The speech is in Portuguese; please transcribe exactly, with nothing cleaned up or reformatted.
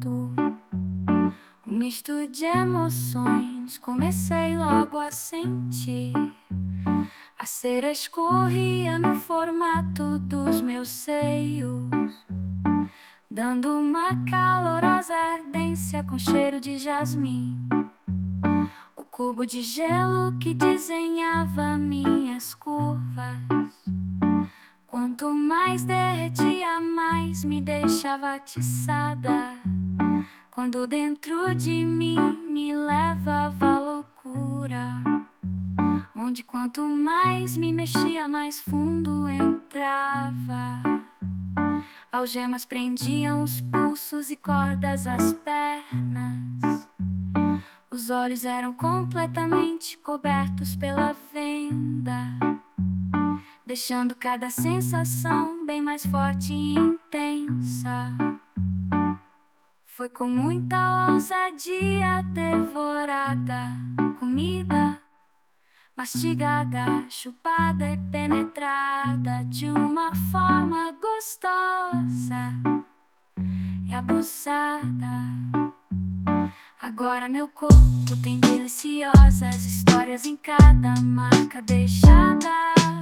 corpo, um misto de emoções. Comecei logo a sentir. A cera escorria no formato dos meus seios, dando uma calorosa ardência com cheiro de jasmim. O cubo de gelo que desenhava minhas curvas, quanto mais derretia, mais me deixava atiçada. Quando dentro de mim me levava a loucura, onde quanto mais me mexia, mais fundo entrava. Algemas prendiam os pulsos e cordas às pernas. Os olhos eram completamente cobertos pela venda, deixando cada sensação bem mais forte e intensa. Foi com muita ousadia devorada, comida mastigada, chupada e penetrada de uma forma gostosa e abusada. Agora meu corpo tem deliciosas histórias em cada marca deixada.